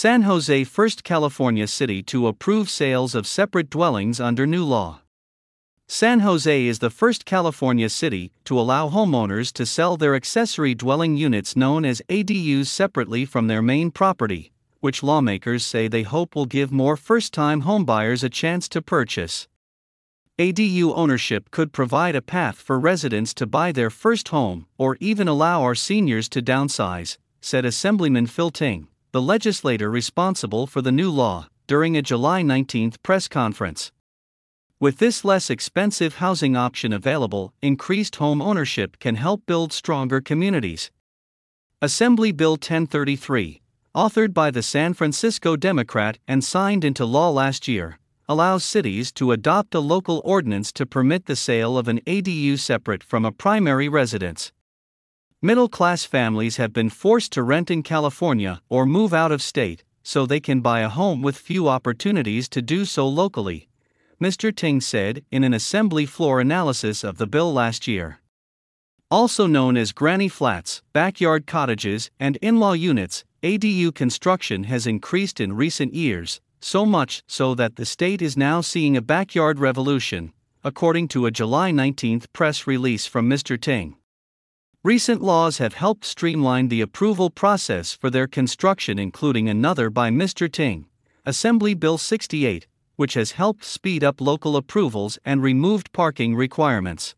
San Jose, first California city to approve sales of separate dwellings under new law. San Jose is the first California city to allow homeowners to sell their accessory dwelling units known as ADUs separately from their main property, which lawmakers say they hope will give more first-time homebuyers a chance to purchase. ADU ownership could provide a path for residents to buy their first home or even allow our seniors to downsize, said Assemblyman Phil Ting, the legislator responsible for the new law, during a July 19 press conference. With this less expensive housing option available, increased home ownership can help build stronger communities. Assembly Bill 1033, authored by the San Francisco Democrat and signed into law last year, allows cities to adopt a local ordinance to permit the sale of an ADU separate from a primary residence. Middle-class families have been forced to rent in California or move out of state, so they can buy a home with few opportunities to do so locally, Mr. Ting said in an assembly floor analysis of the bill last year. Also known as granny flats, backyard cottages, and in-law units, ADU construction has increased in recent years, so much so that the state is now seeing a backyard revolution, according to a July 19 press release from Mr. Ting. Recent laws have helped streamline the approval process for their construction, including another by Mr. Ting, Assembly Bill 68, which has helped speed up local approvals and removed parking requirements.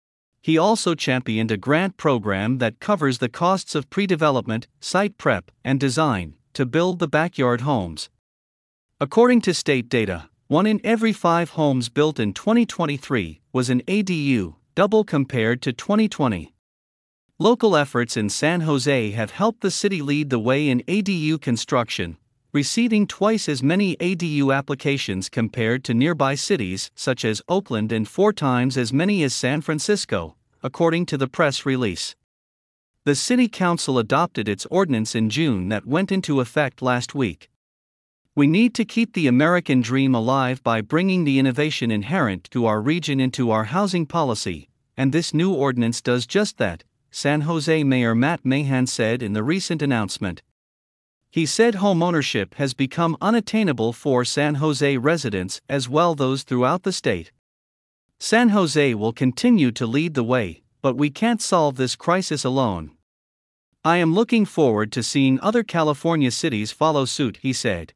He also championed a grant program that covers the costs of pre-development, site prep, and design to build the backyard homes. According to state data, 1 in every 5 homes built in 2023 was an ADU, double compared to 2020. Local efforts in San Jose have helped the city lead the way in ADU construction, receiving twice as many ADU applications compared to nearby cities such as Oakland and 4 times as many as San Francisco, according to the press release. The city council adopted its ordinance in June that went into effect last week. We need to keep the American dream alive by bringing the innovation inherent to our region into our housing policy, and this new ordinance does just that, San Jose Mayor Matt Mahan said in the recent announcement. He said homeownership has become unattainable for San Jose residents as well as those throughout the state. San Jose will continue to lead the way, but we can't solve this crisis alone. I am looking forward to seeing other California cities follow suit, he said.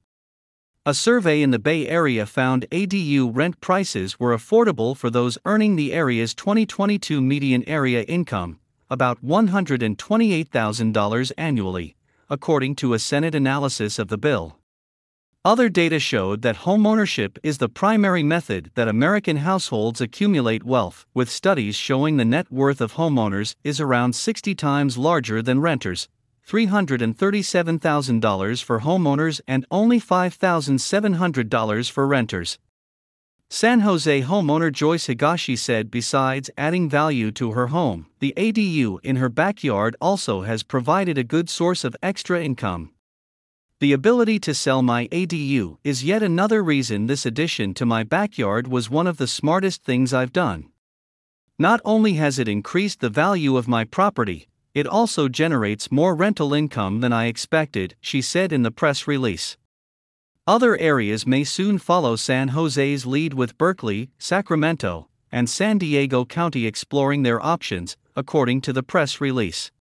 A survey in the Bay Area found ADU rent prices were affordable for those earning the area's 2022 median area income, about $128,000 annually, according to a Senate analysis of the bill. Other data showed that homeownership is the primary method that American households accumulate wealth, with studies showing the net worth of homeowners is around 60 times larger than renters, $337,000 for homeowners and only $5,700 for renters. San Jose homeowner Joyce Higashi said besides adding value to her home, the ADU in her backyard also has provided a good source of extra income. The ability to sell my ADU is yet another reason this addition to my backyard was one of the smartest things I've done. Not only has it increased the value of my property, it also generates more rental income than I expected, she said in the press release. Other areas may soon follow San Jose's lead, with Berkeley, Sacramento, and San Diego County exploring their options, according to the press release.